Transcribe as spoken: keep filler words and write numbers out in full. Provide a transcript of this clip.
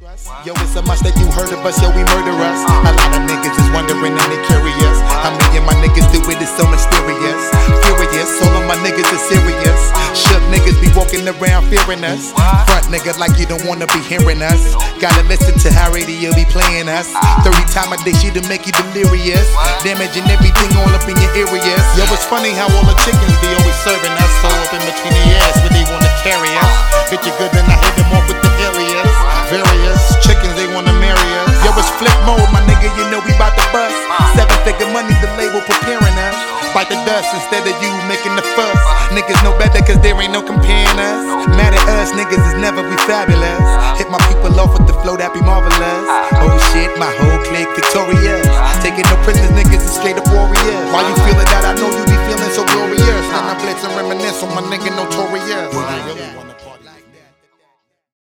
Yo, it's a must that you heard of us, yo, we murder us. A lot of niggas is wondering and they curious. How me and my niggas do it is so mysterious. Furious, all of my niggas are serious. Shook niggas be walking around fearing us. Front nigga like you don't wanna be hearing us. Gotta listen to how radio be playing us. thirty times a day she to make you delirious. Damaging everything all up in your areas. Yo, it's funny how all the chickens be always serving us. So up in between the ass where they wanna carry us. Hit you good then I hit them off with the alias. Various chickens, they wanna marry us. Yo, it's flip mode, my nigga, you know we bout to bust. Seven figure money, the label preparing us. Bite the dust instead of you making the fuss. Niggas know better cause there ain't no comparing us. Mad at us, niggas is never be fabulous. Hit my people off with the flow, that be marvelous. Oh shit, my whole clique victorious. Taking no prisoners, niggas is straight up warriors. While you feeling that, I know you be feeling so glorious. And I blitz and reminisce on my nigga Notorious.